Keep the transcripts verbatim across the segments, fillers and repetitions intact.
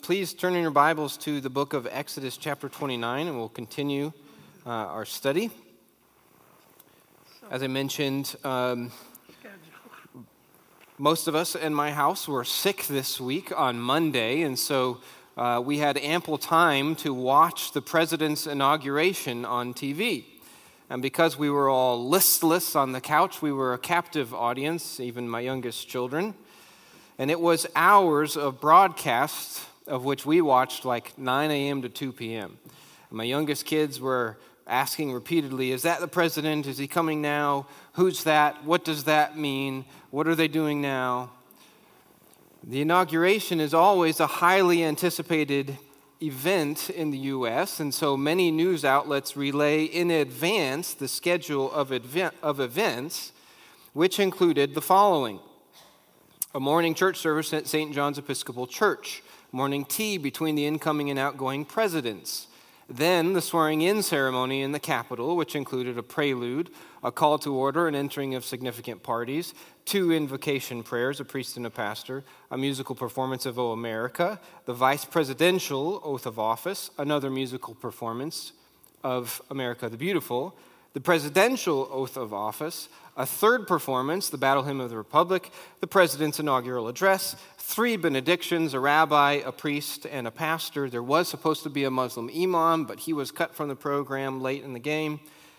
please turn in your Bibles to the book of Exodus chapter twenty-nine, and we'll continue uh, our study. As I mentioned, um, most of us in my house were sick this week on Monday, and so uh, we had ample time to watch the president's inauguration on T V. And because we were all listless on the couch, we were a captive audience, even my youngest children. And it was hours of broadcast, of which we watched like nine a.m. to two p.m. And my youngest kids were asking repeatedly, is that the president? Is he coming now? Who's that? What does that mean? What are they doing now? The inauguration is always a highly anticipated event in the U S, and so many news outlets relay in advance the schedule of, event, of events, which included the following: a morning church service at Saint John's Episcopal Church, morning tea between the incoming and outgoing presidents, then the swearing-in ceremony in the Capitol, which included a prelude, a call to order and entering of significant parties, two invocation prayers, a priest and a pastor, a musical performance of O America, the vice presidential oath of office, another musical performance of America the Beautiful, the presidential oath of office, a third performance, the Battle Hymn of the Republic, the president's inaugural address, three benedictions, a rabbi, a priest, and a pastor. There was supposed to be a Muslim imam, but he was cut from the program late in the game.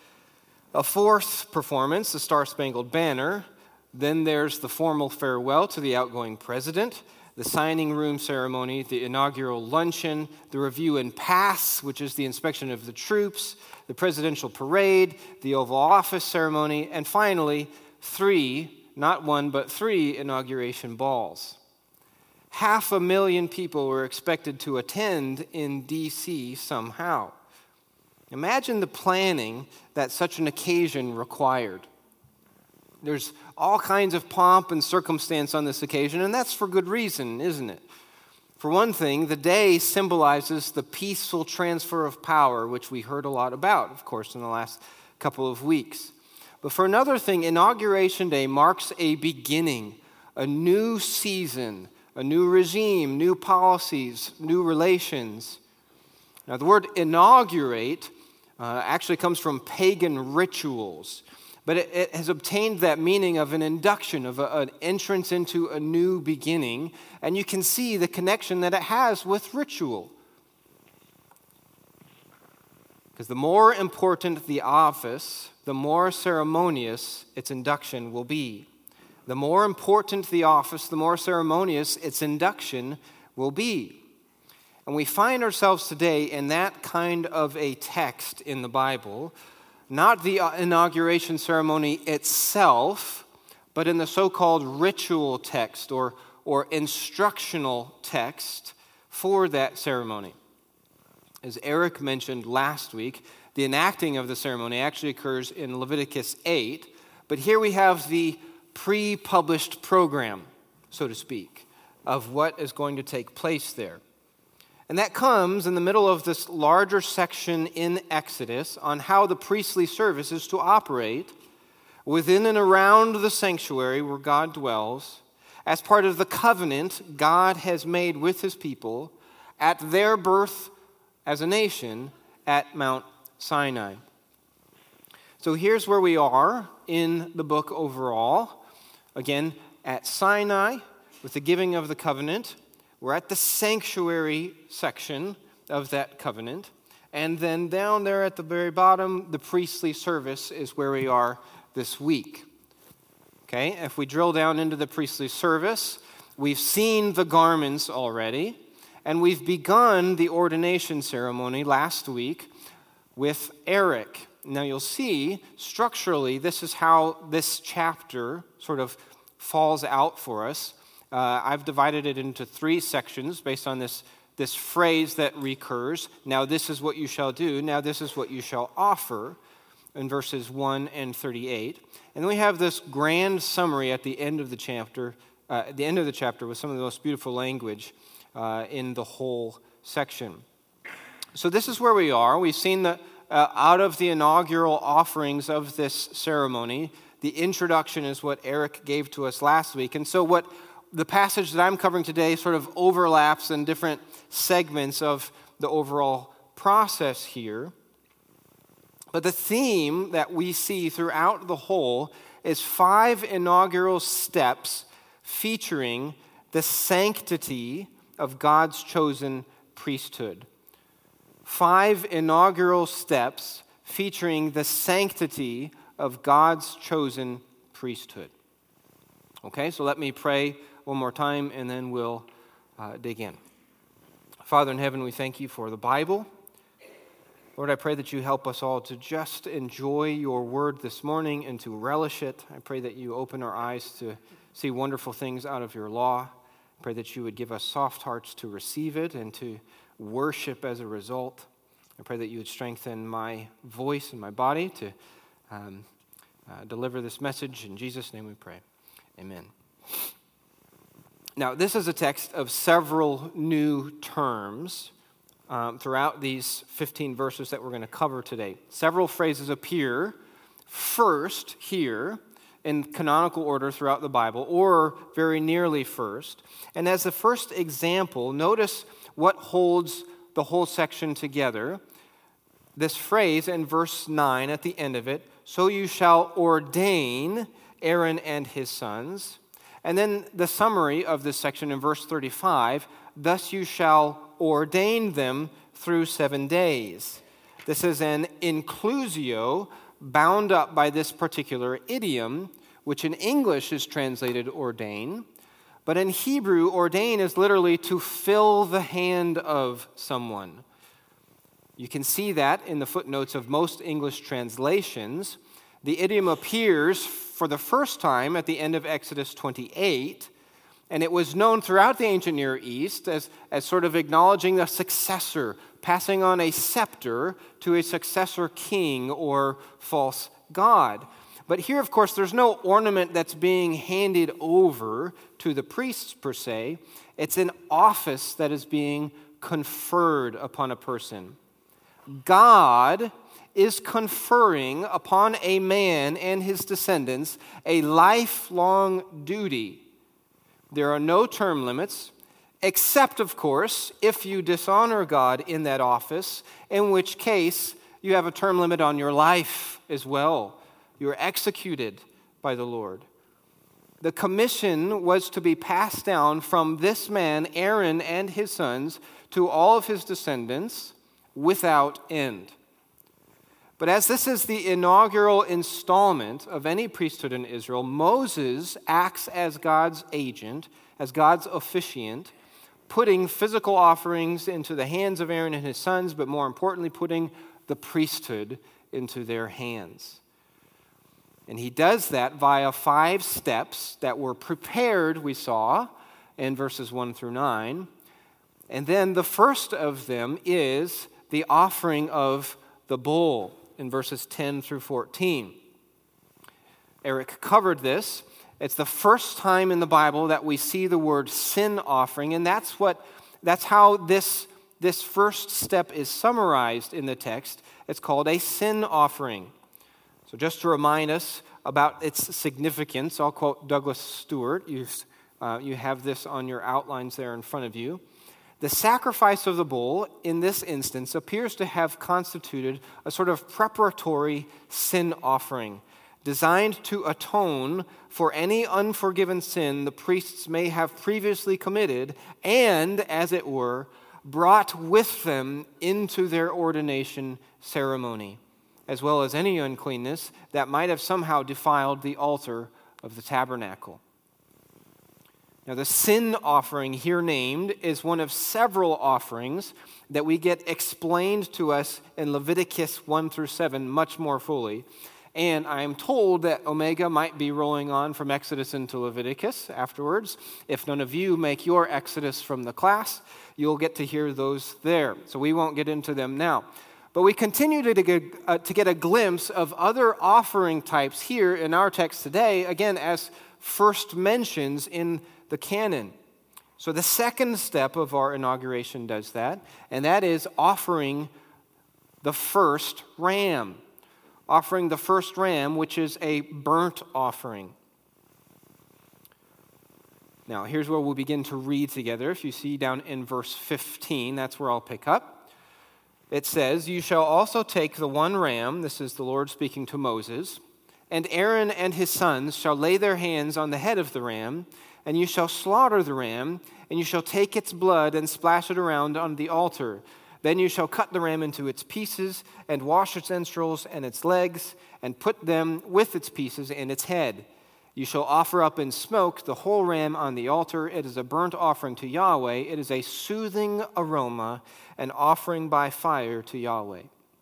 A fourth performance, the Star-Spangled Banner. Then there's the formal farewell to the outgoing president, the signing room ceremony, the inaugural luncheon, the review and pass, which is the inspection of the troops, the presidential parade, the Oval Office ceremony, and finally, three, not one, but three inauguration balls. Half a million people were expected to attend in D C somehow. Imagine the planning that such an occasion required. There's all kinds of pomp and circumstance on this occasion, and that's for good reason, isn't it? For one thing, the day symbolizes the peaceful transfer of power, which we heard a lot about, of course, in the last couple of weeks. But for another thing, Inauguration Day marks a beginning, a new season, a new regime, new policies, new relations. Now, the word inaugurate uh, actually comes from pagan rituals, but it, it has obtained that meaning of an induction, of a, an entrance into a new beginning, and you can see the connection that it has with ritual. Because the more important the office, the more ceremonious its induction will be. The more important the office, the more ceremonious its induction will be. And we find ourselves today in that kind of a text in the Bible, not the inauguration ceremony itself, but in the so-called ritual text or, or instructional text for that ceremony. As Eric mentioned last week, the enacting of the ceremony actually occurs in Leviticus eight, but here we have the pre-published program, so to speak, of what is going to take place there. And that comes in the middle of this larger section in Exodus on how the priestly service is to operate within and around the sanctuary where God dwells as part of the covenant God has made with his people at their birth as a nation at Mount Sinai. So here's where we are in the book overall. Again, at Sinai, with the giving of the covenant, we're at the sanctuary section of that covenant. And then down there at the very bottom, the priestly service is where we are this week. Okay, if we drill down into the priestly service, we've seen the garments already, and we've begun the ordination ceremony last week with Eric. Now you'll see, structurally, this is how this chapter sort of falls out for us. Uh, I've divided it into three sections based on this, this phrase that recurs. Now this is what you shall do. Now this is what you shall offer in verses one and thirty-eight. And then we have this grand summary at the end of the chapter, uh, at the end of the chapter with some of the most beautiful language uh, in the whole section. So this is where we are. We've seen the Uh, out of the inaugural offerings of this ceremony. The introduction is what Eric gave to us last week. And so what, the passage that I'm covering today sort of overlaps in different segments of the overall process here. But the theme that we see throughout the whole is five inaugural steps featuring the sanctity of God's chosen priesthood. Five inaugural steps featuring the sanctity of God's chosen priesthood. Okay, so let me pray one more time and then we'll uh, dig in. Father in heaven, we thank you for the Bible. Lord, I pray that you help us all to just enjoy your word this morning and to relish it. I pray that you open our eyes to see wonderful things out of your law. I pray that you would give us soft hearts to receive it and to worship as a result. I pray that you would strengthen my voice and my body to um, uh, deliver this message. In Jesus' name we pray. Amen. Now, this is a text of several new terms um, throughout these fifteen verses that we're going to cover today. Several phrases appear first here in canonical order throughout the Bible, or very nearly first. And as the first example, notice what holds the whole section together. This phrase in verse nine at the end of it, so you shall ordain Aaron and his sons. And then the summary of this section in verse thirty-five, thus you shall ordain them through seven days. This is an inclusio bound up by this particular idiom, which in English is translated ordain. But in Hebrew, ordain is literally to fill the hand of someone. You can see that in the footnotes of most English translations. The idiom appears for the first time at the end of Exodus twenty-eight, and it was known throughout the ancient Near East as, as sort of acknowledging a successor, passing on a scepter to a successor king or false god. But here, of course, there's no ornament that's being handed over to the priests per se. It's an office that is being conferred upon a person. God is conferring upon a man and his descendants a lifelong duty. There are no term limits, except, of course, if you dishonor God in that office, in which case you have a term limit on your life as well. You're executed by the Lord. The commission was to be passed down from this man, Aaron, and his sons to all of his descendants without end. But as this is the inaugural installment of any priesthood in Israel, Moses acts as God's agent, as God's officiant, putting physical offerings into the hands of Aaron and his sons, but more importantly, putting the priesthood into their hands. And he does that via five steps that were prepared, we saw, in verses one through nine. And then the first of them is the offering of the bull in verses ten through fourteen. Eric covered this. It's the first time in the Bible that we see the word sin offering, and that's what that's how this, this first step is summarized in the text. It's called a sin offering. So just to remind us about its significance, I'll quote Douglas Stewart. You, uh, you have this on your outlines there in front of you. The sacrifice of the bull, in this instance, appears to have constituted a sort of preparatory sin offering, designed to atone for any unforgiven sin the priests may have previously committed, and, as it were, brought with them into their ordination ceremony, as well as any uncleanness that might have somehow defiled the altar of the tabernacle. Now, the sin offering here named is one of several offerings that we get explained to us in Leviticus one through seven much more fully. And I am told that Omega might be rolling on from Exodus into Leviticus afterwards. If none of you make your Exodus from the class, you'll get to hear those there. So we won't get into them now. But we continue to get, uh, to get a glimpse of other offering types here in our text today, again, as first mentions in the canon. So the second step of our inauguration does that, and that is offering the first ram. Offering the first ram, which is a burnt offering. Now, here's where we'll begin to read together. If you see down in verse fifteen, that's where I'll pick up. It says, "You shall also take the one ram," this is the Lord speaking to Moses, "and Aaron and his sons shall lay their hands on the head of the ram, and you shall slaughter the ram, and you shall take its blood and splash it around on the altar. Then you shall cut the ram into its pieces, and wash its entrails and its legs, and put them with its pieces in its head. You shall offer up in smoke the whole ram on the altar. It is a burnt offering to Yahweh. It is a soothing aroma, an offering by fire to Yahweh."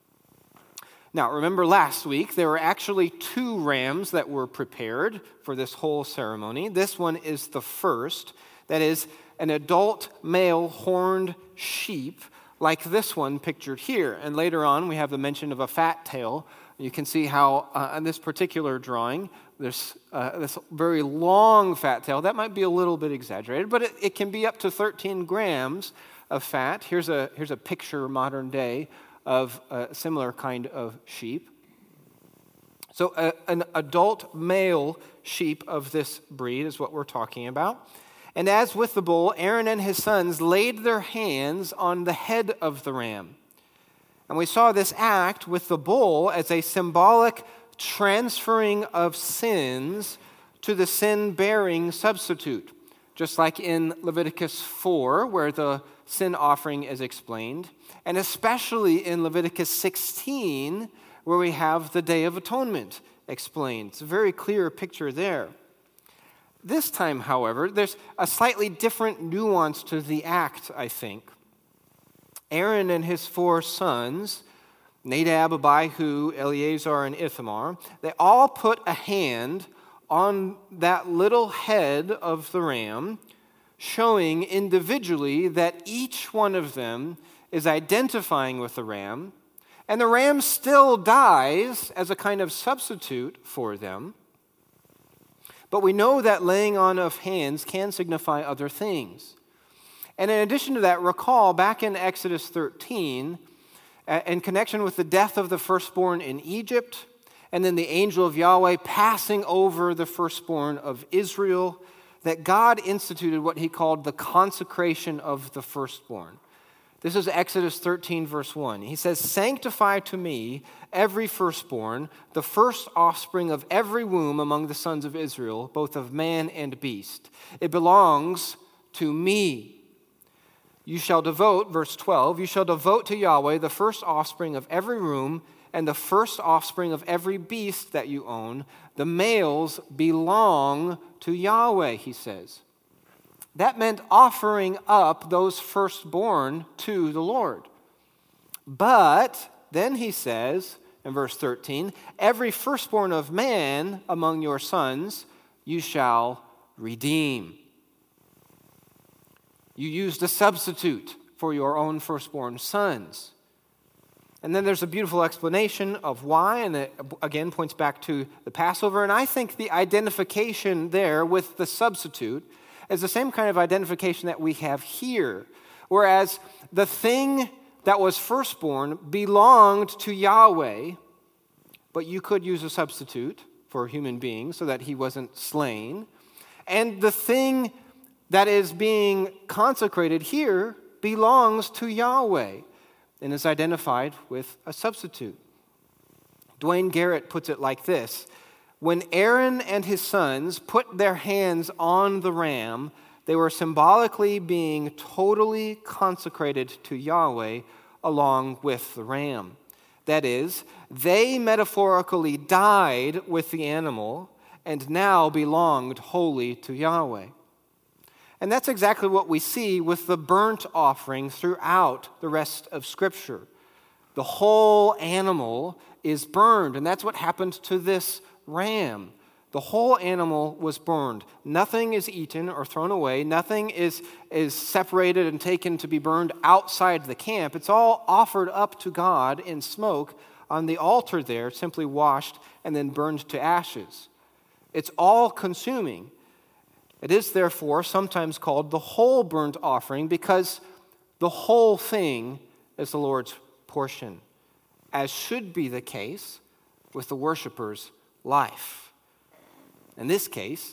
Now, remember last week, there were actually two rams that were prepared for this whole ceremony. This one is the first, that is, an adult male horned sheep, like this one pictured here. And later on, we have the mention of a fat tail. You can see how, uh, in this particular drawing, there's uh, this very long fat tail. That might be a little bit exaggerated, but it, it can be up to thirteen grams of fat. Here's a, here's a picture, modern day, of a similar kind of sheep. So a, an adult male sheep of this breed is what we're talking about. And as with the bull, Aaron and his sons laid their hands on the head of the ram. And we saw this act with the bull as a symbolic transferring of sins to the sin-bearing substitute, just like in Leviticus four, where the sin offering is explained, and especially in Leviticus sixteen, where we have the Day of Atonement explained. It's a very clear picture there. This time, however, there's a slightly different nuance to the act, I think. Aaron and his four sons, Nadab, Abihu, Eleazar, and Ithamar, they all put a hand on that little head of the ram, showing individually that each one of them is identifying with the ram, and the ram still dies as a kind of substitute for them. But we know that laying on of hands can signify other things. And in addition to that, recall back in Exodus thirteen, in connection with the death of the firstborn in Egypt, and then the angel of Yahweh passing over the firstborn of Israel, that God instituted what he called the consecration of the firstborn. This is Exodus thirteen, verse one. He says, "Sanctify to me every firstborn, the first offspring of every womb among the sons of Israel, both of man and beast. It belongs to me. You shall devote," verse twelve, "you shall devote to Yahweh the first offspring of every womb and the first offspring of every beast that you own. The males belong to Yahweh," he says. That meant offering up those firstborn to the Lord. But then he says in verse thirteen, "Every firstborn of man among your sons you shall redeem." You used a substitute for your own firstborn sons. And then there's a beautiful explanation of why, and it again points back to the Passover. And I think the identification there with the substitute is the same kind of identification that we have here. Whereas the thing that was firstborn belonged to Yahweh, but you could use a substitute for a human being so that he wasn't slain. And the thing that is being consecrated here belongs to Yahweh and is identified with a substitute. Dwayne Garrett puts it like this: when Aaron and his sons put their hands on the ram, they were symbolically being totally consecrated to Yahweh along with the ram. That is, they metaphorically died with the animal and now belonged wholly to Yahweh. And that's exactly what we see with the burnt offering throughout the rest of Scripture. The whole animal is burned, and that's what happened to this ram. The whole animal was burned. Nothing is eaten or thrown away. Nothing is, is separated and taken to be burned outside the camp. It's all offered up to God in smoke on the altar there, simply washed and then burned to ashes. It's all consuming. It is therefore sometimes called the whole burnt offering because the whole thing is the Lord's portion, as should be the case with the worshiper's life. In this case,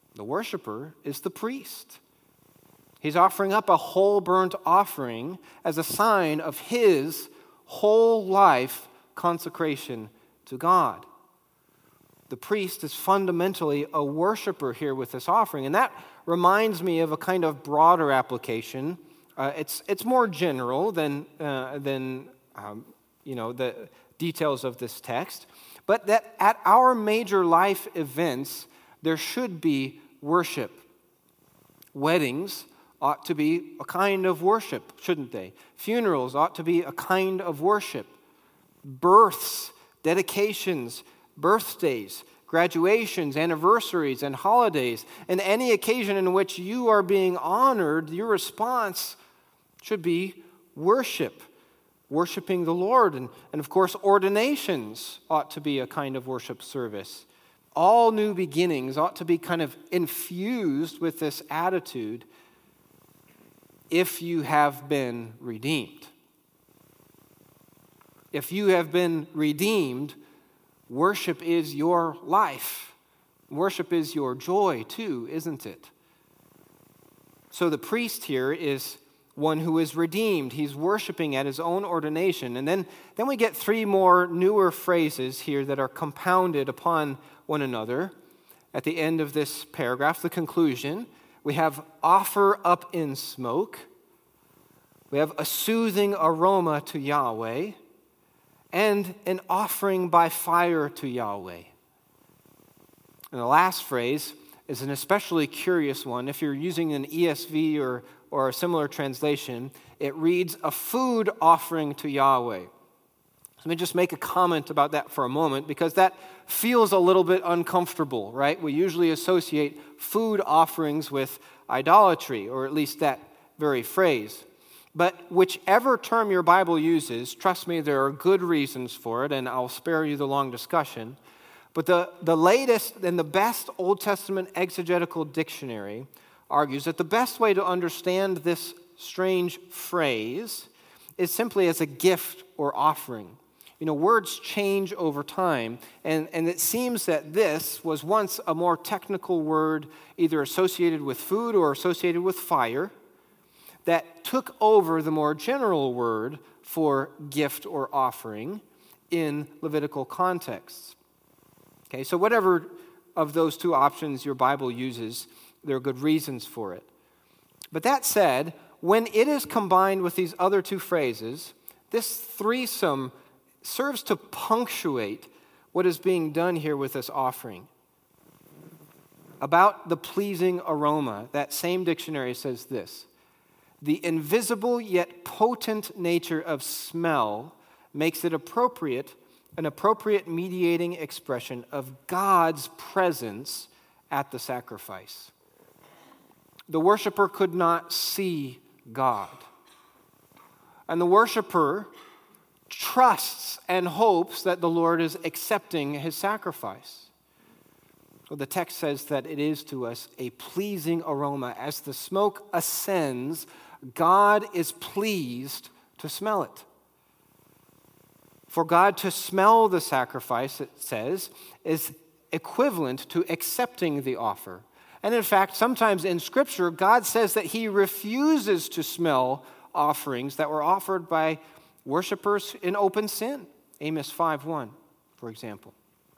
The worshiper is the priest. He's offering up a whole burnt offering as a sign of his whole life consecration to God. The priest is fundamentally a worshiper here with this offering. And that reminds me of a kind of broader application. Uh, it's it's more general than, uh, than um, you know, the details of this text. But that at our major life events, there should be worship. Weddings ought to be a kind of worship, shouldn't they? Funerals ought to be a kind of worship. Births, dedications, birthdays, graduations, anniversaries, and holidays, and any occasion in which you are being honored, your response should be worship, worshiping the Lord. And, and of course, ordinations ought to be a kind of worship service. All new beginnings ought to be kind of infused with this attitude, if you have been redeemed. If you have been redeemed, worship is your life. Worship is your joy too, isn't it? So the priest here is one who is redeemed. He's worshiping at his own ordination. And then, then we get three more newer phrases here that are compounded upon one another. At the end of this paragraph, the conclusion, we have offer up in smoke. We have a soothing aroma to Yahweh. And an offering by fire to Yahweh. And the last phrase is an especially curious one. If you're using an E S V or, or a similar translation, it reads, a food offering to Yahweh. Let me just make a comment about that for a moment, because that feels a little bit uncomfortable, right? We usually associate food offerings with idolatry, or at least that very phrase. But whichever term your Bible uses, trust me, there are good reasons for it, and I'll spare you the long discussion. But the, the latest and the best Old Testament exegetical dictionary argues that the best way to understand this strange phrase is simply as a gift or offering. You know, words change over time, and, and it seems that this was once a more technical word, either associated with food or associated with fire, that took over the more general word for gift or offering in Levitical contexts. Okay, so whatever of those two options your Bible uses, there are good reasons for it. But that said, when it is combined with these other two phrases, this threesome serves to punctuate what is being done here with this offering. About the pleasing aroma, that same dictionary says this: the invisible yet potent nature of smell makes it appropriate, an appropriate mediating expression of God's presence at the sacrifice. The worshiper could not see God. And the worshiper trusts and hopes that the Lord is accepting his sacrifice. So the text says that it is to us a pleasing aroma. As the smoke ascends, God is pleased to smell it. For God to smell the sacrifice, it says, is equivalent to accepting the offer. And in fact, sometimes in Scripture, God says that he refuses to smell offerings that were offered by worshipers in open sin. Amos five one, for example.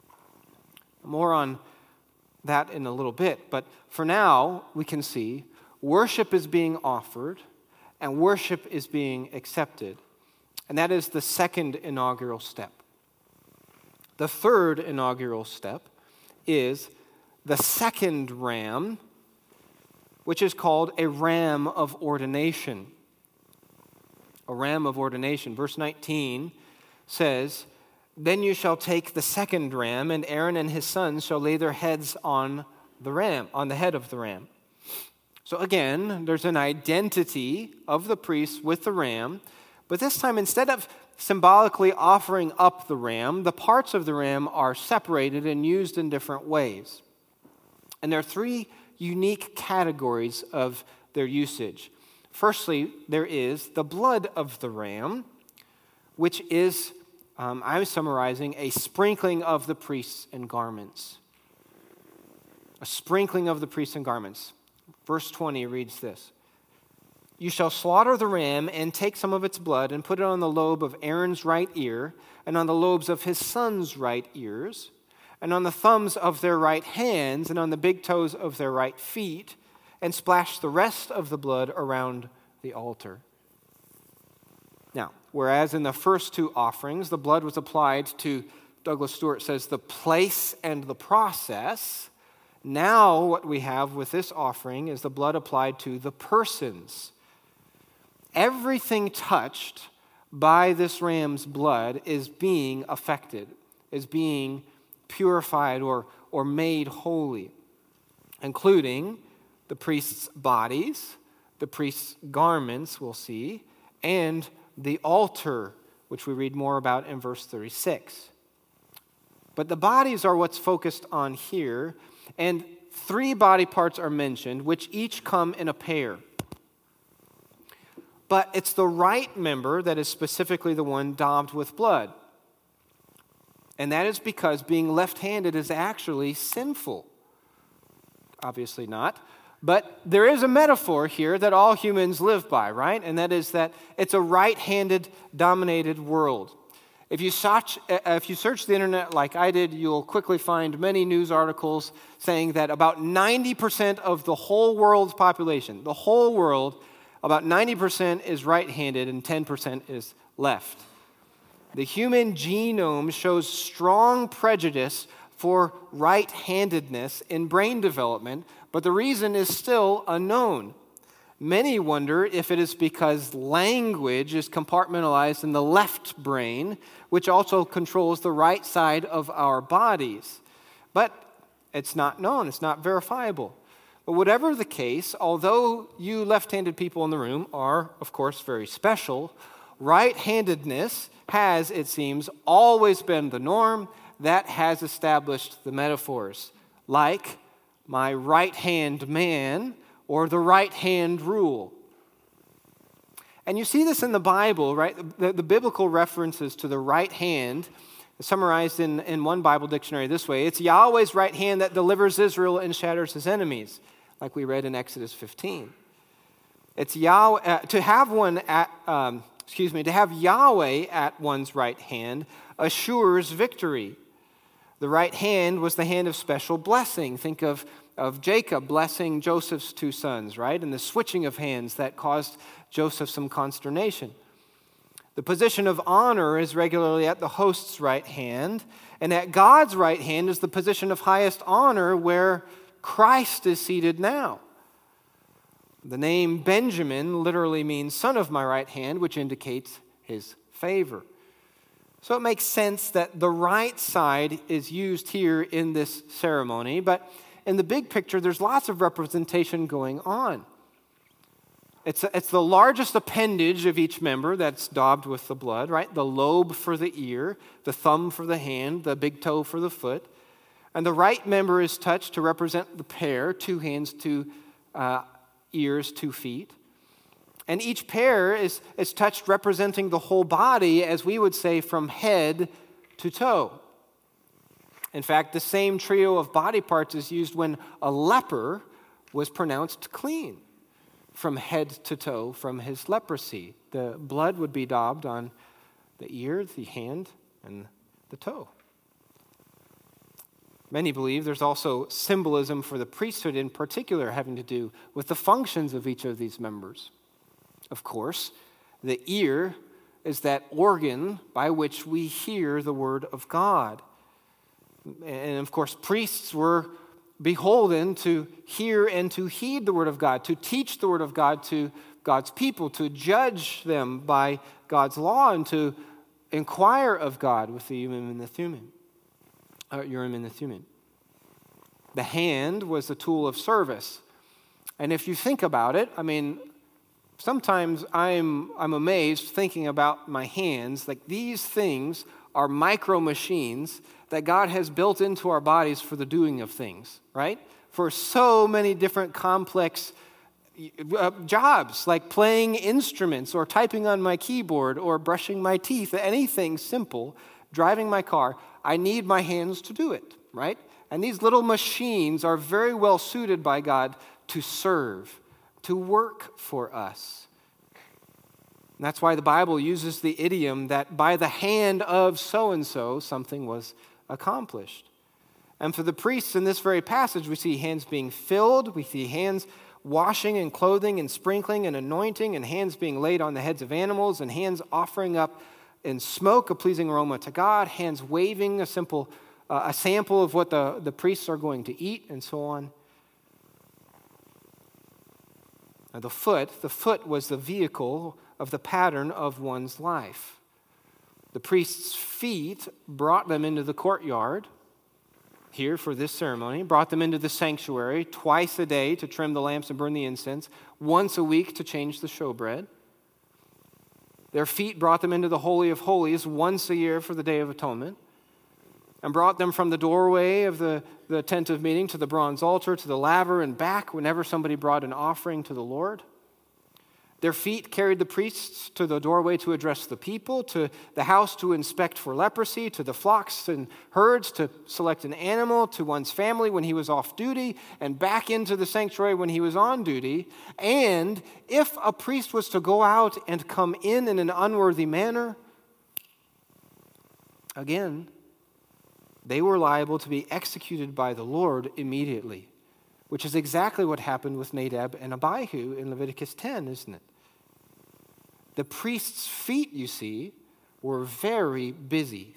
More on that in a little bit, but for now, we can see worship is being offered and worship is being accepted. And that is the second inaugural step. The third inaugural step is the second ram, which is called a ram of ordination. A ram of ordination. Verse nineteen says, "Then you shall take the second ram, and Aaron and his sons shall lay their heads on the ram, on the head of the ram." So again, there's an identity of the priest with the ram, but this time instead of symbolically offering up the ram, the parts of the ram are separated and used in different ways. And there are three unique categories of their usage. Firstly, there is the blood of the ram, which is, um, I'm summarizing, a sprinkling of the priests and garments. a sprinkling of the priests and garments. Verse twenty reads this. You shall slaughter the ram and take some of its blood and put it on the lobe of Aaron's right ear and on the lobes of his son's right ears and on the thumbs of their right hands and on the big toes of their right feet and splash the rest of the blood around the altar. Now, whereas in the first two offerings, the blood was applied to, Douglas Stewart says, the place and the process, now what we have with this offering is the blood applied to the persons. Everything touched by this ram's blood is being affected, is being purified or, or made holy, including the priest's bodies, the priest's garments, we'll see, and the altar, which we read more about in verse thirty-six. But the bodies are what's focused on here, and three body parts are mentioned, which each come in a pair. But it's the right member that is specifically the one daubed with blood. And that is because being left-handed is actually sinful. Obviously not. But there is a metaphor here that all humans live by, right? And that is that it's a right-handed dominated world. If you search, if you search the internet like I did, you'll quickly find many news articles saying that about ninety percent of the whole world's population, the whole world, about ninety percent is right-handed and ten percent is left. The human genome shows strong prejudice for right-handedness in brain development, but the reason is still unknown. Many wonder if it is because language is compartmentalized in the left brain, which also controls the right side of our bodies. But it's not known, it's not verifiable. But whatever the case, although you left-handed people in the room are, of course, very special, right-handedness has, it seems, always been the norm. That has established the metaphors, like my right-hand man or the right-hand rule. And you see this in the Bible, right? The, the biblical references to the right hand, summarized in, in one Bible dictionary this way: it's Yahweh's right hand that delivers Israel and shatters his enemies, like we read in Exodus fifteen. It's Yahweh, uh, to have one at, um, excuse me, to have Yahweh at one's right hand assures victory. The right hand was the hand of special blessing. Think of, of Jacob blessing Joseph's two sons, right? And the switching of hands that caused Joseph some consternation. The position of honor is regularly at the host's right hand, and at God's right hand is the position of highest honor where Christ is seated now. The name Benjamin literally means son of my right hand, which indicates his favor. So it makes sense that the right side is used here in this ceremony, but in the big picture, there's lots of representation going on. It's, it's the largest appendage of each member that's daubed with the blood, right? The lobe for the ear, the thumb for the hand, the big toe for the foot. And the right member is touched to represent the pair, two hands, two uh, ears, two feet. And each pair is, is touched representing the whole body, as we would say, from head to toe. In fact, the same trio of body parts is used when a leper was pronounced clean from head to toe from his leprosy. The blood would be daubed on the ear, the hand, and the toe. Many believe there's also symbolism for the priesthood in particular having to do with the functions of each of these members. Of course, the ear is that organ by which we hear the word of God. And of course, priests were beholden to hear and to heed the word of God, to teach the word of God to God's people, to judge them by God's law, and to inquire of God with the Urim and the Thummim. Uh, Urim and the Thummim. The hand was the tool of service. And if you think about it, I mean, sometimes I'm I'm amazed thinking about my hands. Like, these things are micro machines that God has built into our bodies for the doing of things, right? For so many different complex uh, jobs, like playing instruments or typing on my keyboard or brushing my teeth, anything simple, driving my car. I need my hands to do it, right? And these little machines are very well suited by God to serve, to work for us. And that's why the Bible uses the idiom that by the hand of so-and-so, something was accomplished. And for the priests in this very passage, we see hands being filled, we see hands washing and clothing and sprinkling and anointing, and hands being laid on the heads of animals, and hands offering up in smoke a pleasing aroma to God, hands waving a simple, uh, a sample of what the, the priests are going to eat, and so on. Now the foot, the foot was the vehicle of the pattern of one's life. The priest's feet brought them into the courtyard here for this ceremony, brought them into the sanctuary twice a day to trim the lamps and burn the incense, once a week to change the showbread. Their feet brought them into the Holy of Holies once a year for the Day of Atonement, and brought them from the doorway of the, the tent of meeting to the bronze altar, to the laver, and back whenever somebody brought an offering to the Lord. Their feet carried the priests to the doorway to address the people, to the house to inspect for leprosy, to the flocks and herds to select an animal, to one's family when he was off duty, and back into the sanctuary when he was on duty. And if a priest was to go out and come in in an unworthy manner, again, they were liable to be executed by the Lord immediately, which is exactly what happened with Nadab and Abihu in Leviticus ten, isn't it? The priest's feet, you see, were very busy,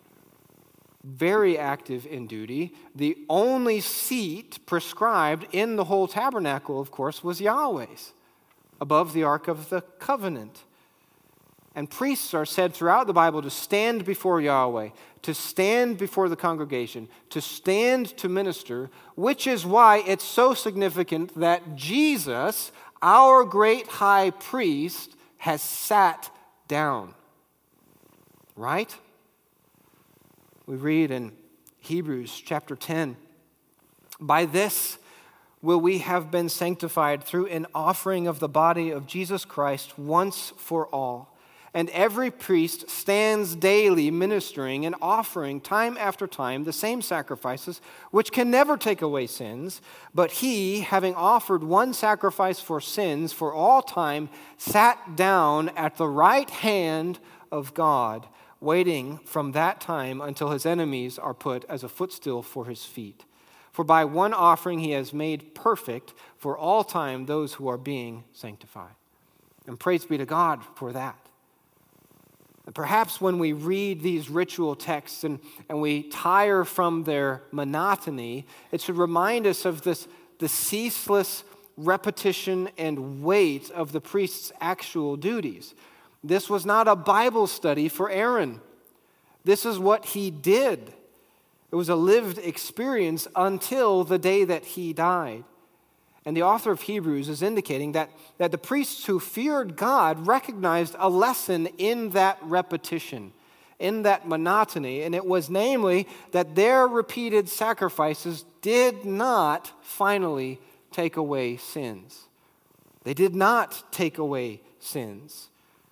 very active in duty. The only seat prescribed in the whole tabernacle, of course, was Yahweh's, above the Ark of the Covenant. And priests are said throughout the Bible to stand before Yahweh, to stand before the congregation, to stand to minister, which is why it's so significant that Jesus, our great high priest, has sat down. Right? We read in Hebrews chapter ten, "By this will we have been sanctified through an offering of the body of Jesus Christ once for all. And every priest stands daily ministering and offering time after time the same sacrifices, which can never take away sins. But he, having offered one sacrifice for sins for all time, sat down at the right hand of God, waiting from that time until his enemies are put as a footstool for his feet. For by one offering he has made perfect for all time those who are being sanctified." And praise be to God for that. Perhaps when we read these ritual texts and, and we tire from their monotony, it should remind us of this the ceaseless repetition and weight of the priest's actual duties. This was not a Bible study for Aaron. This is what he did. It was a lived experience until the day that he died. And the author of Hebrews is indicating that, that the priests who feared God recognized a lesson in that repetition, in that monotony, and it was namely that their repeated sacrifices did not finally take away sins. They did not take away sins.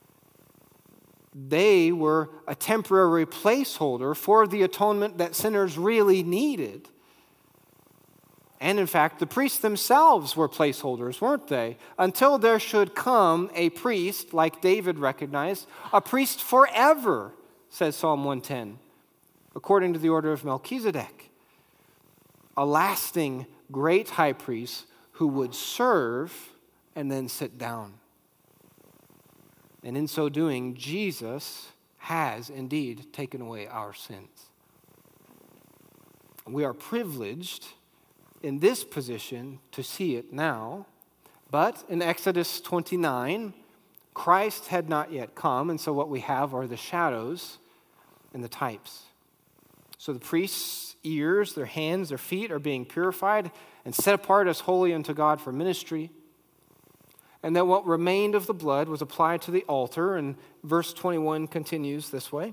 They were a temporary placeholder for the atonement that sinners really needed. And in fact, the priests themselves were placeholders, weren't they? Until there should come a priest, like David recognized, a priest forever, says Psalm one ten, according to the order of Melchizedek. A lasting great high priest who would serve and then sit down. And in so doing, Jesus has indeed taken away our sins. We are privileged in this position to see it now, but in Exodus twenty-nine, Christ had not yet come, and so what we have are the shadows and the types. So the priests' ears, their hands, their feet are being purified and set apart as holy unto God for ministry. And then what remained of the blood was applied to the altar, and verse twenty-one continues this way.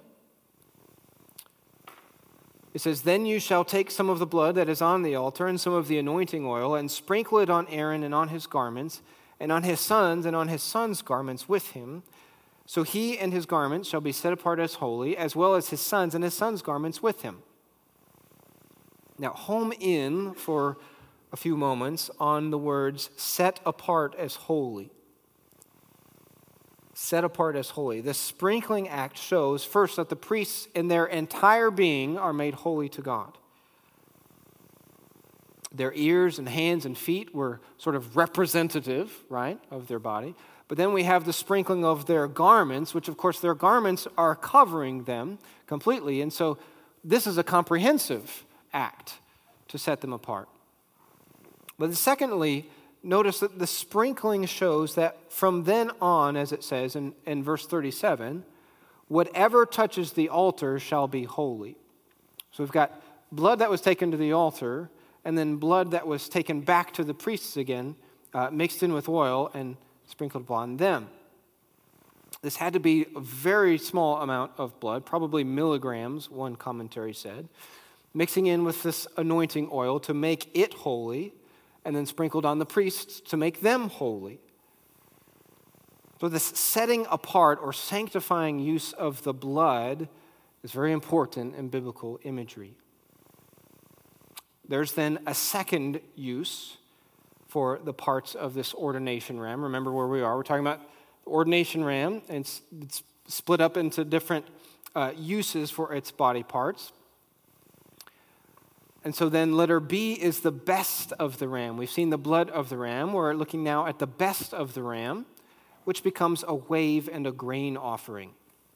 It says, "Then you shall take some of the blood that is on the altar and some of the anointing oil and sprinkle it on Aaron and on his garments and on his sons and on his sons' garments with him. So he and his garments shall be set apart as holy, as well as his sons and his sons' garments with him." Now, home in for a few moments on the words set apart as holy. Set apart as holy. This sprinkling act shows first that the priests in their entire being are made holy to God. Their ears and hands and feet were sort of representative, right, of their body. But then we have the sprinkling of their garments, which of course their garments are covering them completely. And so this is a comprehensive act to set them apart. But secondly, notice that the sprinkling shows that from then on, as it says in, in verse thirty-seven, whatever touches the altar shall be holy. So we've got blood that was taken to the altar, and then blood that was taken back to the priests again, uh, mixed in with oil and sprinkled upon them. This had to be a very small amount of blood, probably milligrams, one commentary said, mixing in with this anointing oil to make it holy, and then sprinkled on the priests to make them holy. So this setting apart or sanctifying use of the blood is very important in biblical imagery. There's then a second use for the parts of this ordination ram. Remember where we are. We're talking about the ordination ram, and it's, it's split up into different uh, uses for its body parts. And so then letter B is the best of the ram. We've seen the blood of the ram. We're looking now at the best of the ram, which becomes a wave and a grain offering.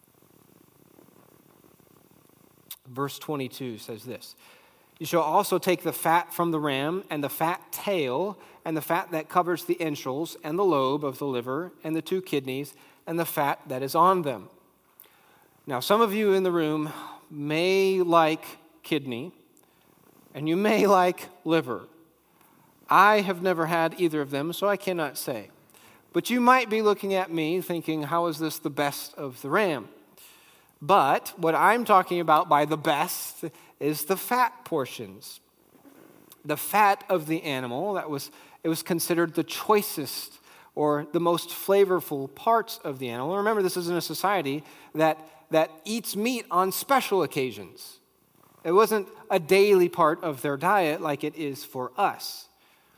Verse twenty-two says this: "You shall also take the fat from the ram, and the fat tail, and the fat that covers the entrails, and the lobe of the liver, and the two kidneys, and the fat that is on them." Now, some of you in the room may like kidney, and you may like liver. I have never had either of them, so I cannot say. But you might be looking at me thinking, how is this the best of the ram? But what I'm talking about by the best is the fat portions. The fat of the animal, that was it was considered the choicest or the most flavorful parts of the animal. Remember, this is in a society that, that eats meat on special occasions. It wasn't a daily part of their diet like it is for us.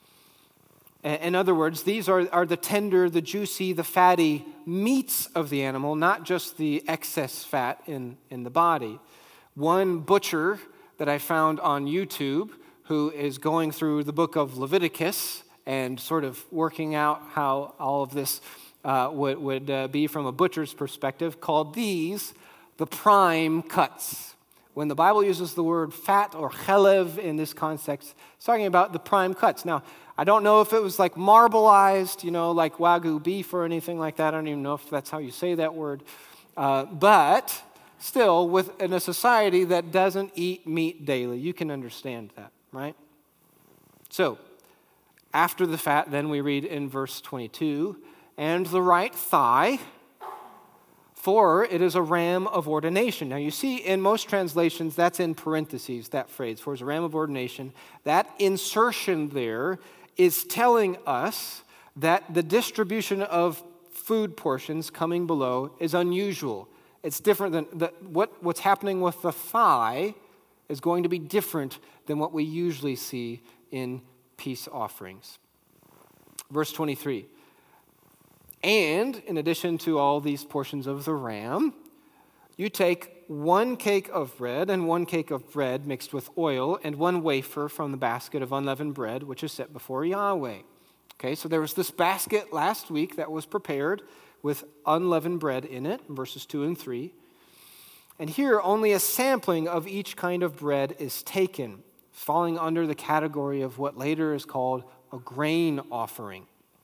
In other words, these are, are the tender, the juicy, the fatty meats of the animal, not just the excess fat in, in the body. One butcher that I found on YouTube who is going through the book of Leviticus and sort of working out how all of this uh, would, would uh, be from a butcher's perspective, called these the prime cuts. When the Bible uses the word fat or chelev in this context, it's talking about the prime cuts. Now, I don't know if it was like marbleized, you know, like Wagyu beef or anything like that. I don't even know if that's how you say that word. Uh, but still, with in a society that doesn't eat meat daily, you can understand that, right? So, after the fat, then we read in verse twenty-two, "And the right thigh, for it is a ram of ordination." Now you see in most translations that's in parentheses, that phrase, "for it is a ram of ordination." That insertion there is telling us that the distribution of food portions coming below is unusual. It's different than, the, what, what's happening with the thigh is going to be different than what we usually see in peace offerings. Verse twenty-three. "And in addition to all these portions of the ram, you take one cake of bread and one cake of bread mixed with oil and one wafer from the basket of unleavened bread, which is set before Yahweh." Okay, so there was this basket last week that was prepared with unleavened bread in it, in verses two and three. And here only a sampling of each kind of bread is taken, falling under the category of what later is called a grain offering.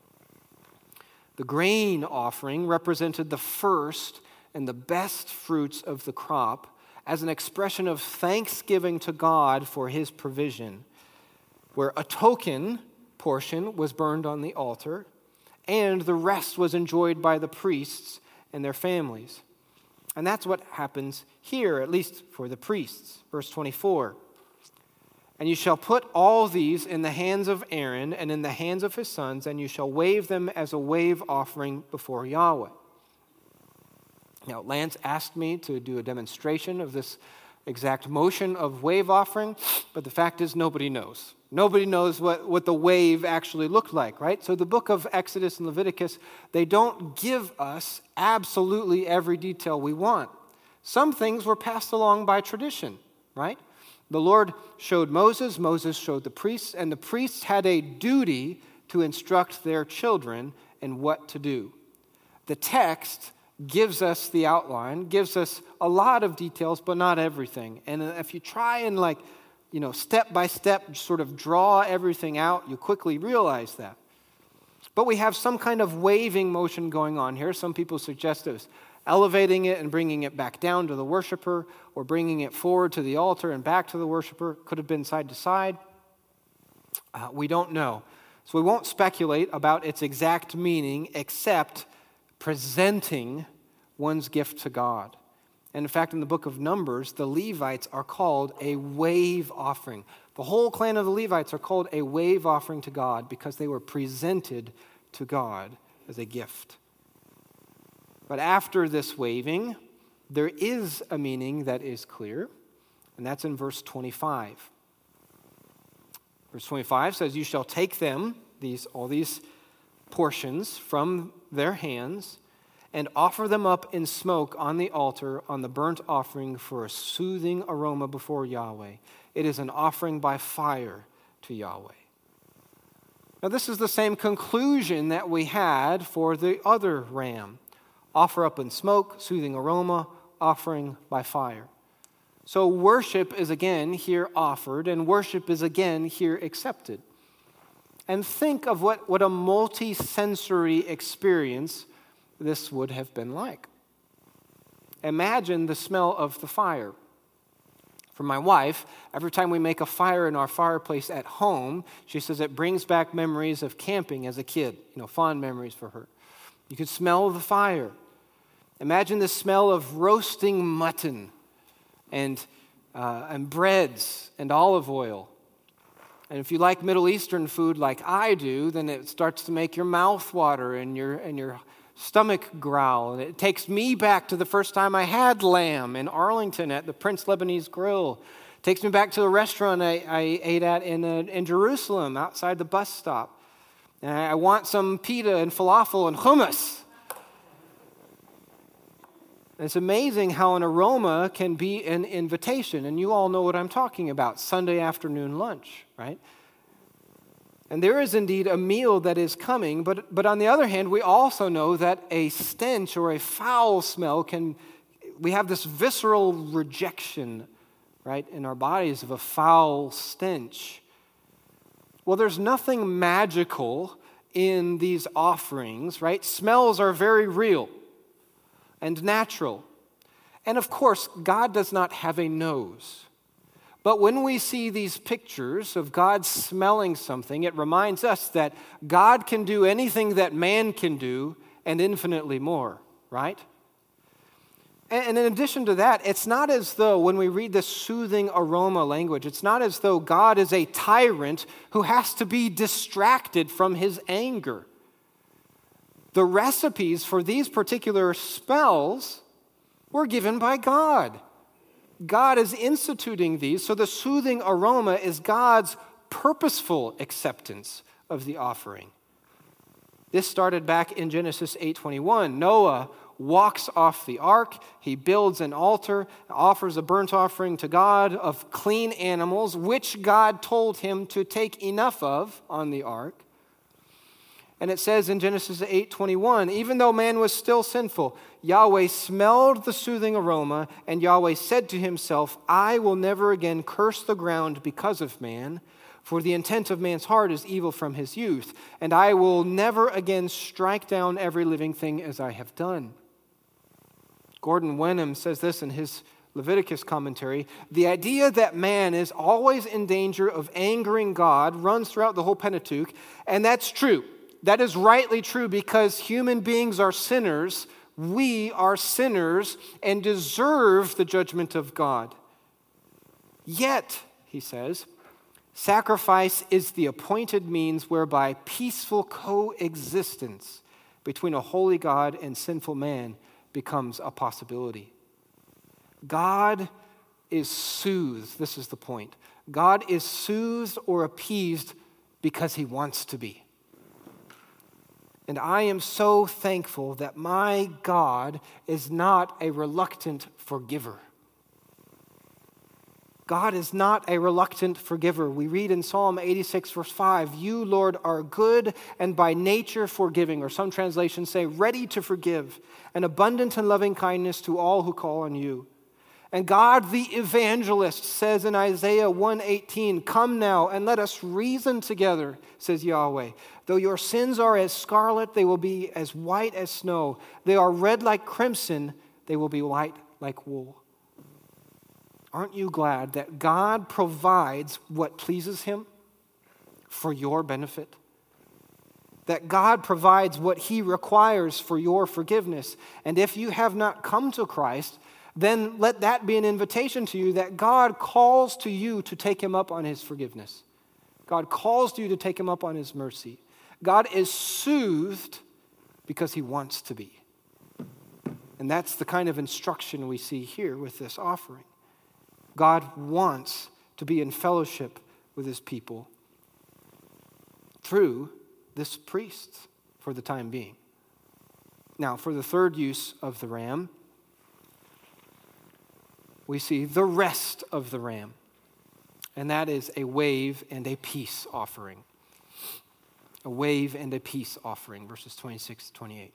The grain offering represented the first and the best fruits of the crop as an expression of thanksgiving to God for his provision, where a token portion was burned on the altar, and the rest was enjoyed by the priests and their families. And that's what happens here, at least for the priests. Verse twenty-four. "And you shall put all these in the hands of Aaron and in the hands of his sons, and you shall wave them as a wave offering before Yahweh." Now, Lance asked me to do a demonstration of this exact motion of wave offering, but the fact is nobody knows. Nobody knows what, what the wave actually looked like, right? So the book of Exodus and Leviticus, they don't give us absolutely every detail we want. Some things were passed along by tradition, right? The Lord showed Moses, Moses showed the priests, and the priests had a duty to instruct their children in what to do. The text gives us the outline, gives us a lot of details, but not everything. And if you try and like, you know, step by step, sort of draw everything out, you quickly realize that. But we have some kind of waving motion going on here. Some people suggest it was elevating it and bringing it back down to the worshiper, or bringing it forward to the altar and back to the worshiper. Could have been side to side. Uh, we don't know. So we won't speculate about its exact meaning, except presenting one's gift to God. And in fact, in the book of Numbers, the Levites are called a wave offering. The whole clan of the Levites are called a wave offering to God because they were presented to God as a gift. But after this waving, there is a meaning that is clear, and that's in verse twenty-five. Verse twenty-five says, "You shall take them," these all these portions, "from their hands, and offer them up in smoke on the altar on the burnt offering for a soothing aroma before Yahweh. It is an offering by fire to Yahweh." Now this is the same conclusion that we had for the other ram. Offer up in smoke, soothing aroma, offering by fire. So worship is again here offered, and worship is again here accepted. And think of what, what a multi-sensory experience this would have been like. Imagine the smell of the fire. For my wife, every time we make a fire in our fireplace at home, she says it brings back memories of camping as a kid, you know, fond memories for her. You could smell the fire. Imagine the smell of roasting mutton and, uh, and breads and olive oil. And if you like Middle Eastern food like I do, then it starts to make your mouth water and your and your stomach growl. And it takes me back to the first time I had lamb in Arlington at the Prince Lebanese Grill. It takes me back to the restaurant I, I ate at in, uh, in Jerusalem outside the bus stop. And I want some pita and falafel and hummus. It's amazing how an aroma can be an invitation, and you all know what I'm talking about, Sunday afternoon lunch, right? And there is indeed a meal that is coming, but, but on the other hand, we also know that a stench or a foul smell can, we have this visceral rejection, right, in our bodies of a foul stench. Well, there's nothing magical in these offerings, right? Smells are very real and natural. And of course, God does not have a nose. But when we see these pictures of God smelling something, it reminds us that God can do anything that man can do and infinitely more, right? And in addition to that, it's not as though when we read this soothing aroma language, it's not as though God is a tyrant who has to be distracted from his anger. The recipes for these particular smells were given by God. God is instituting these, so the soothing aroma is God's purposeful acceptance of the offering. This started back in Genesis eight twenty-one. Noah walks off the ark, he builds an altar, offers a burnt offering to God of clean animals, which God told him to take enough of on the ark. And it says in Genesis eight twenty-one, even though man was still sinful, Yahweh smelled the soothing aroma, and Yahweh said to himself, I will never again curse the ground because of man, for the intent of man's heart is evil from his youth, and I will never again strike down every living thing as I have done. Gordon Wenham says this in his Leviticus commentary, the idea that man is always in danger of angering God runs throughout the whole Pentateuch, and that's true. That is rightly true because human beings are sinners. We are sinners and deserve the judgment of God. Yet, he says, sacrifice is the appointed means whereby peaceful coexistence between a holy God and sinful man becomes a possibility. God is soothed. This is the point. God is soothed or appeased because he wants to be. And I am so thankful that my God is not a reluctant forgiver. God is not a reluctant forgiver. We read in Psalm eighty-six, verse five, "You, Lord, are good and by nature forgiving," or some translations say, "ready to forgive, and abundant in loving kindness to all who call on you." And God the evangelist says in Isaiah one eighteen, "Come now and let us reason together," says Yahweh. "Though your sins are as scarlet, they will be as white as snow. They are red like crimson, they will be white like wool." Aren't you glad that God provides what pleases him for your benefit? That God provides what he requires for your forgiveness. And if you have not come to Christ, then let that be an invitation to you that God calls to you to take him up on his forgiveness. God calls to you to take him up on his mercy. God is soothed because he wants to be. And that's the kind of instruction we see here with this offering. God wants to be in fellowship with his people through this priest for the time being. Now, for the third use of the ram, we see the rest of the ram, and that is a wave and a peace offering. A wave and a peace offering, verses twenty-six to twenty-eight.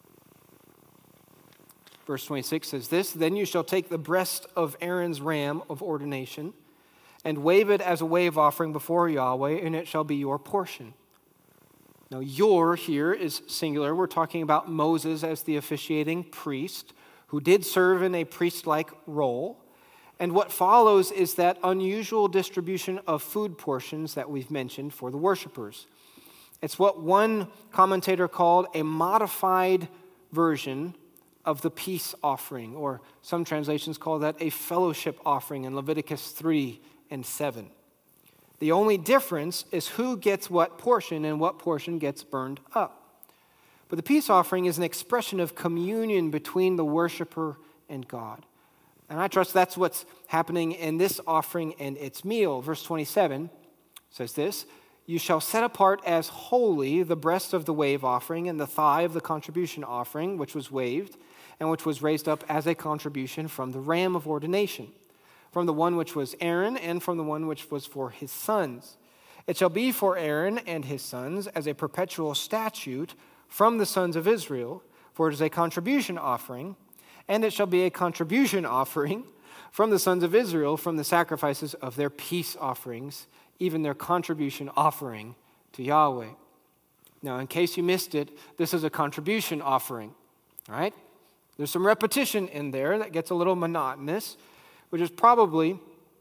Verse twenty-six says this, "Then you shall take the breast of Aaron's ram of ordination and wave it as a wave offering before Yahweh, and it shall be your portion." Now, your here is singular. We're talking about Moses as the officiating priest who did serve in a priest-like role. And what follows is that unusual distribution of food portions that we've mentioned for the worshipers. It's what one commentator called a modified version of the peace offering, or some translations call that a fellowship offering in Leviticus three and seven. The only difference is who gets what portion and what portion gets burned up. But the peace offering is an expression of communion between the worshiper and God. And I trust that's what's happening in this offering and its meal. Verse twenty-seven says this, "You shall set apart as holy the breast of the wave offering and the thigh of the contribution offering, which was waved, and which was raised up as a contribution from the ram of ordination, from the one which was Aaron and from the one which was for his sons. It shall be for Aaron and his sons as a perpetual statute from the sons of Israel, for it is a contribution offering, and it shall be a contribution offering from the sons of Israel from the sacrifices of their peace offerings, even their contribution offering to Yahweh." Now, in case you missed it, this is a contribution offering, all right? There's some repetition in there that gets a little monotonous, which is probably,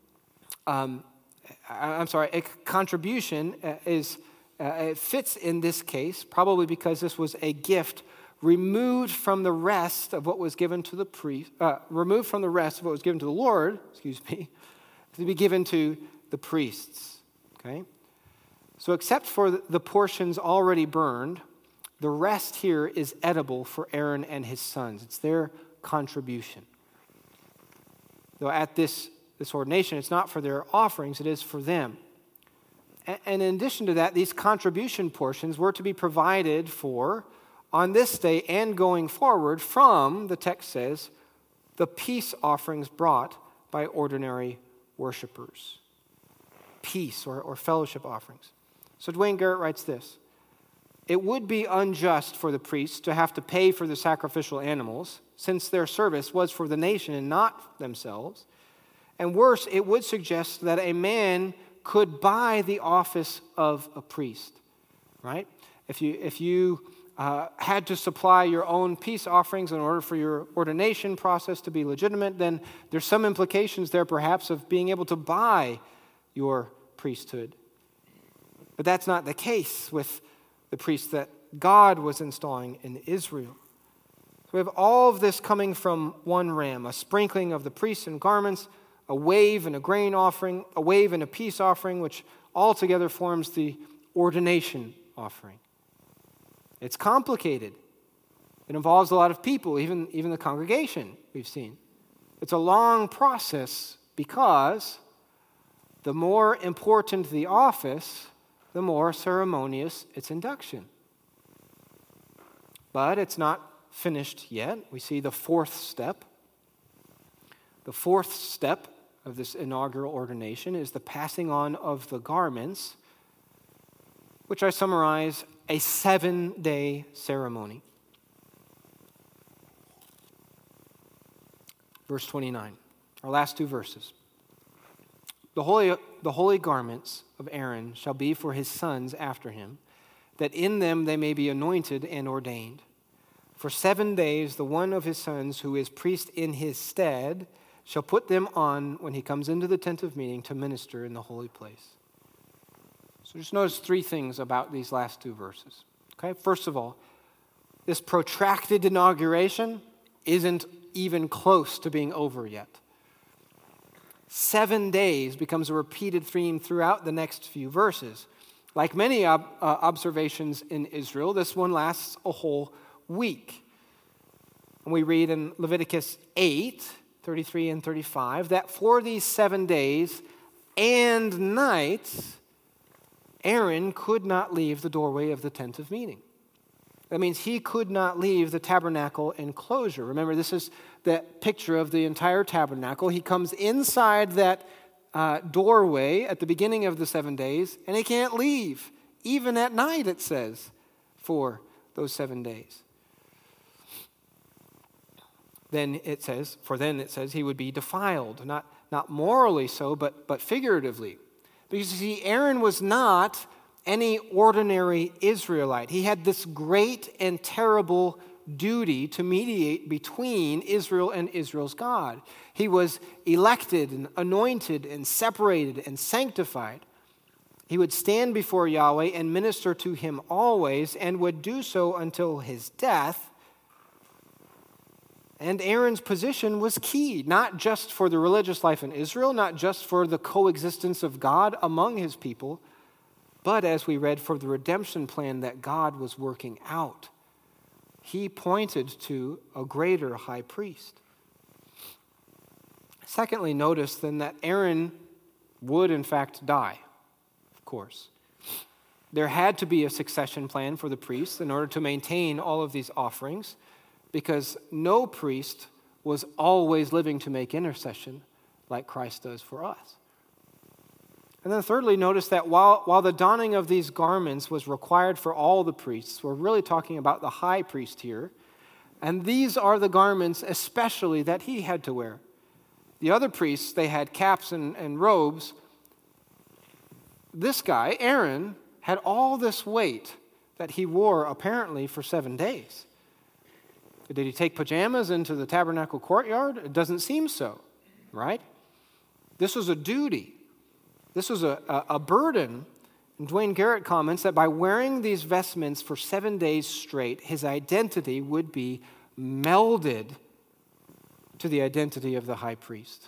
um, I'm sorry, a contribution is, uh, it fits in this case, probably because this was a gift removed from the rest of what was given to the priest, uh, removed from the rest of what was given to the Lord, excuse me, to be given to the priests, okay? So except for the portions already burned, the rest here is edible for Aaron and his sons. It's their contribution. Though at this, this ordination, it's not for their offerings, it is for them. And in addition to that, these contribution portions were to be provided for on this day and going forward from, the text says, the peace offerings brought by ordinary worshipers. Peace or, or fellowship offerings. So Dwayne Garrett writes this, "It would be unjust for the priests to have to pay for the sacrificial animals, since their service was for the nation and not themselves. And worse, it would suggest that a man could buy the office of a priest," right? If you if you uh, had to supply your own peace offerings in order for your ordination process to be legitimate, then there's some implications there perhaps of being able to buy your priesthood. But that's not the case with the priests that God was installing in Israel. So we have all of this coming from one ram, a sprinkling of the priests and garments, a wave and a grain offering, a wave and a peace offering, which altogether forms the ordination offering. It's complicated. It involves a lot of people, even, even the congregation we've seen. It's a long process because the more important the office, the more ceremonious its induction. But it's not finished yet. We see the fourth step. The fourth step of this inaugural ordination is the passing on of the garments, which I summarize a seven-day ceremony. Verse twenty-nine, our last two verses. The holy, the holy garments of Aaron shall be for his sons after him, that in them they may be anointed and ordained. For seven days the one of his sons who is priest in his stead shall put them on when he comes into the tent of meeting to minister in the holy place. So just notice three things about these last two verses. Okay, first of all, this protracted inauguration isn't even close to being over yet. Seven days becomes a repeated theme throughout the next few verses. Like many ob- uh, observations in Israel, this one lasts a whole week. And we read in Leviticus eight, thirty-three and thirty-five, that for these seven days and nights, Aaron could not leave the doorway of the tent of meeting. That means he could not leave the tabernacle enclosure. Remember, this is that picture of the entire tabernacle. He comes inside that uh, doorway at the beginning of the seven days, and he can't leave, even at night, it says, for those seven days. Then it says, for then it says he would be defiled, not, not morally so, but, but figuratively. Because you see, Aaron was not any ordinary Israelite. He had this great and terrible duty to mediate between Israel and Israel's God. He was elected and anointed and separated and sanctified. He would stand before Yahweh and minister to him always, and would do so until his death. And Aaron's position was key, not just for the religious life in Israel, not just for the coexistence of God among his people, but as we read, for the redemption plan that God was working out. He pointed to a greater high priest. Secondly, notice then that Aaron would in fact die, of course. There had to be a succession plan for the priests in order to maintain all of these offerings, because no priest was always living to make intercession like Christ does for us. And then thirdly, notice that while, while the donning of these garments was required for all the priests, we're really talking about the high priest here, and these are the garments especially that he had to wear. The other priests, they had caps and, and robes. This guy, Aaron, had all this weight that he wore apparently for seven days. Did he take pajamas into the tabernacle courtyard? It doesn't seem so, right? This was a duty. This was a, a, a burden. And Dwayne Garrett comments that by wearing these vestments for seven days straight, his identity would be melded to the identity of the high priest.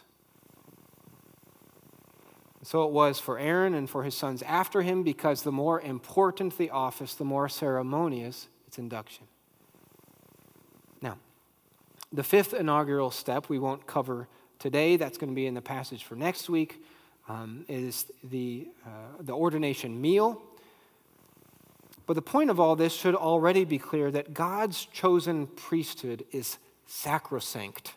And so it was for Aaron and for his sons after him, because the more important the office, the more ceremonious its induction. Now, the fifth inaugural step we won't cover today. That's going to be in the passage for next week. Um, is the, uh, the ordination meal. But the point of all this should already be clear that God's chosen priesthood is sacrosanct.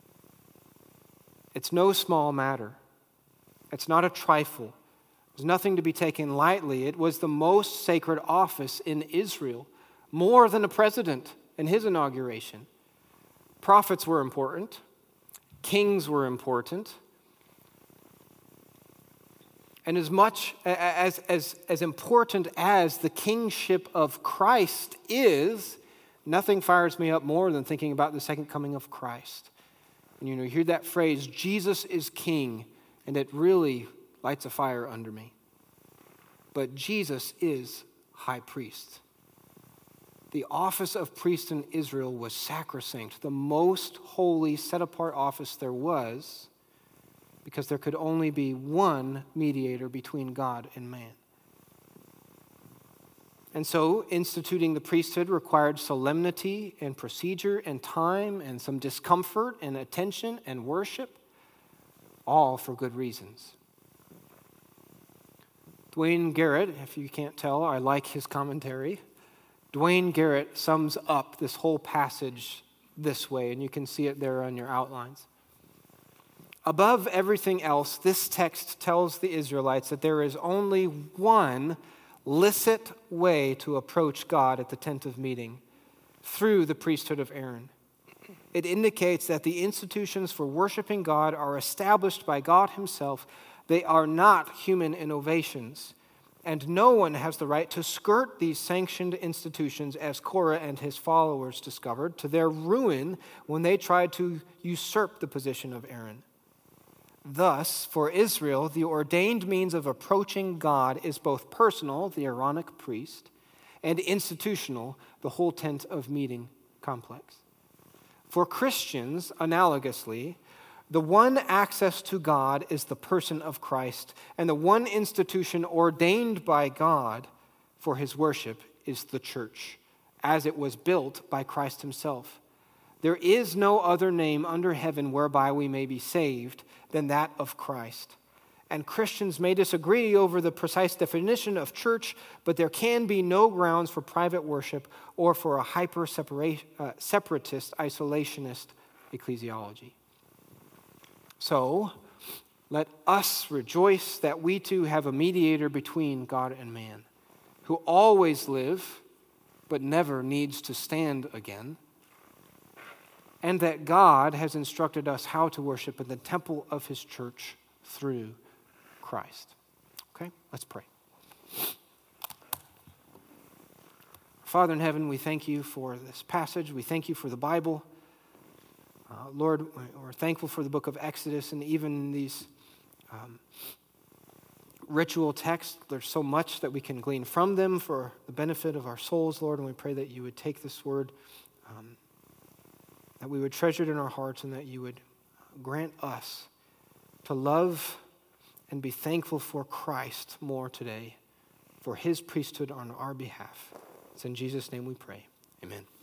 It's no small matter. It's not a trifle. There's nothing to be taken lightly. It was the most sacred office in Israel, more than a president in his inauguration. Prophets were important. Kings were important. And as much as, as, as important as the kingship of Christ is, nothing fires me up more than thinking about the second coming of Christ. And you know, you hear that phrase, Jesus is king, and it really lights a fire under me. But Jesus is high priest. The office of priest in Israel was sacrosanct, the most holy, set-apart office there was, because there could only be one mediator between God and man. And so, instituting the priesthood required solemnity and procedure and time and some discomfort and attention and worship. all for good reasons. Dwayne Garrett, if you can't tell, I like his commentary. Dwayne Garrett sums up this whole passage this way, and you can see it there on your outlines. Above everything else, this text tells the Israelites that there is only one licit way to approach God at the tent of meeting, through the priesthood of Aaron. It indicates that the institutions for worshiping God are established by God himself. They are not human innovations, and no one has the right to skirt these sanctioned institutions, as Korah and his followers discovered, to their ruin when they tried to usurp the position of Aaron. Thus, for Israel, the ordained means of approaching God is both personal, the Aaronic priest, and institutional, the whole tent of meeting complex. For Christians, analogously, the one access to God is the person of Christ, and the one institution ordained by God for his worship is the church, as it was built by Christ himself. There is no other name under heaven whereby we may be saved than that of Christ. And Christians may disagree over the precise definition of church, but there can be no grounds for private worship or for a hyper-separatist, isolationist ecclesiology. So, let us rejoice that we too have a mediator between God and man, who always live, but never needs to stand again, and that God has instructed us how to worship in the temple of his church through Christ. Okay, let's pray. Father in heaven, we thank you for this passage. We thank you for the Bible. Uh, Lord, we're thankful for the book of Exodus and even these um, ritual texts. There's so much that we can glean from them for the benefit of our souls, Lord, and we pray that you would take this word, um, that we would treasure it in our hearts, and that you would grant us to love and be thankful for Christ more today, for his priesthood on our behalf. It's in Jesus' name we pray. Amen.